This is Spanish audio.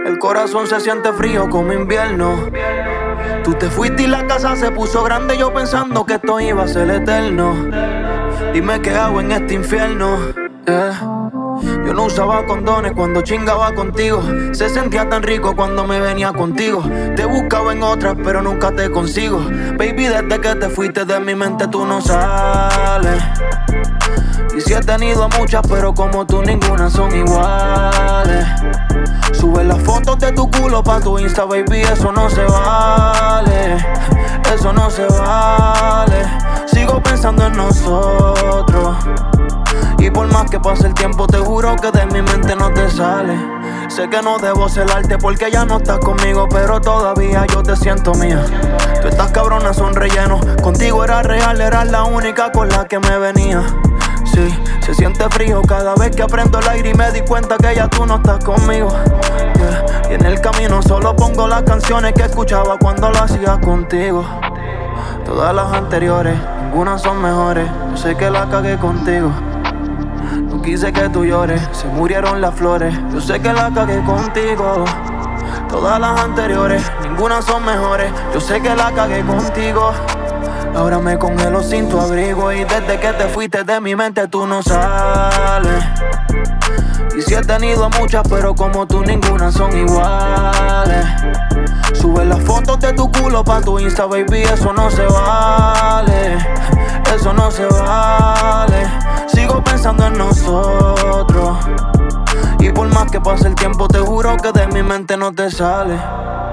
El corazón se siente frío como invierno. Tú te fuiste y la casa se puso grande, yo pensando que esto iba a ser eterno. Dime qué hago en este infierno. Yo no usaba condones cuando chingaba contigo. Se sentía tan rico cuando me venía contigo. Te buscaba en otras pero nunca te consigo. Baby, desde que te fuiste de mi mente tú no sales. Y si he tenido muchas pero como tú ninguna son iguales. Sube las fotos de tu culo pa' tu Insta, baby, eso no se vale. Eso no se vale. Sigo pensando en nosotros. Y por más que pase el tiempo te juro que de mi mente no te sale. Sé que no debo celarte porque ya no estás conmigo, pero todavía yo te siento mía. Tú estas cabronas son rellenos. Contigo era real, eras la única con la que me venía. Sí, se siente frío cada vez que prendo el aire y me di cuenta que ya tú no estás conmigo. Y en el camino solo pongo las canciones que escuchaba cuando lo hacía contigo. Todas las anteriores, ninguna son mejores. Yo sé que la cagué contigo. No quise que tú llores, se murieron las flores. Yo sé que la cagué contigo. Todas las anteriores, ninguna son mejores. Yo sé que la cagué contigo. Ahora me congelo sin tu abrigo. Y desde que te fuiste de mi mente tú no sales. Y si he tenido muchas pero como tú ninguna son iguales. Sube las fotos de tu culo pa' tu Insta, baby, eso no se vale. Eso no se vale. Sigo pensando en nosotros. Y por más que pase el tiempo te juro que de mi mente no te sale.